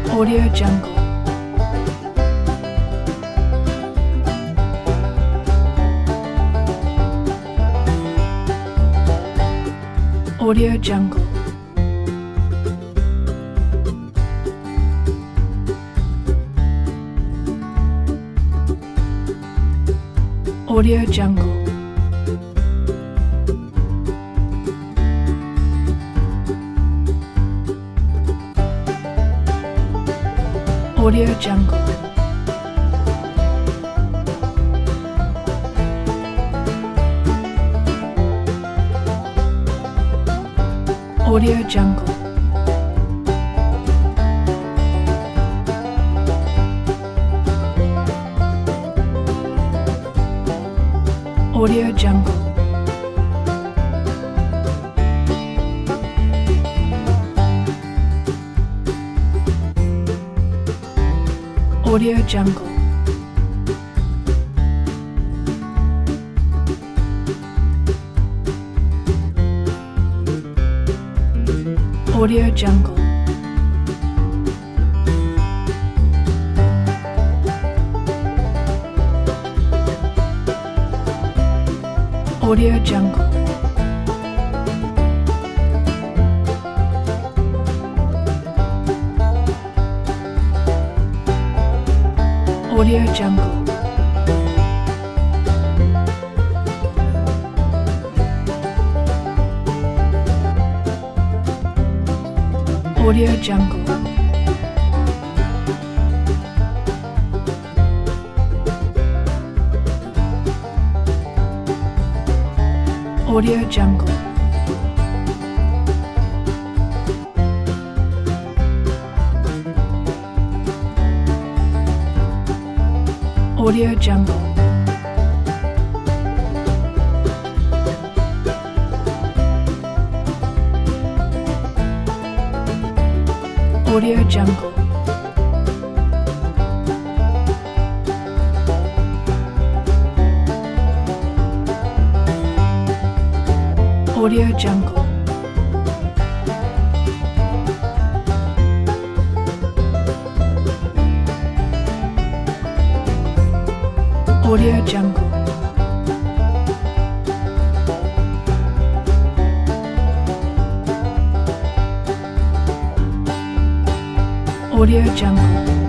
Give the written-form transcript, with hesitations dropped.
Audio Jungle. Audio Jungle. Audio Jungle. Audio Jungle. Audio Jungle. Audio Jungle. Audio Jungle. Audio Jungle. Audio Jungle. Audio Jungle. Audio Jungle. Audio Jungle. Audio Jungle. Audio Jungle. Audio Jungle. Audio Jungle. Audio Jungle.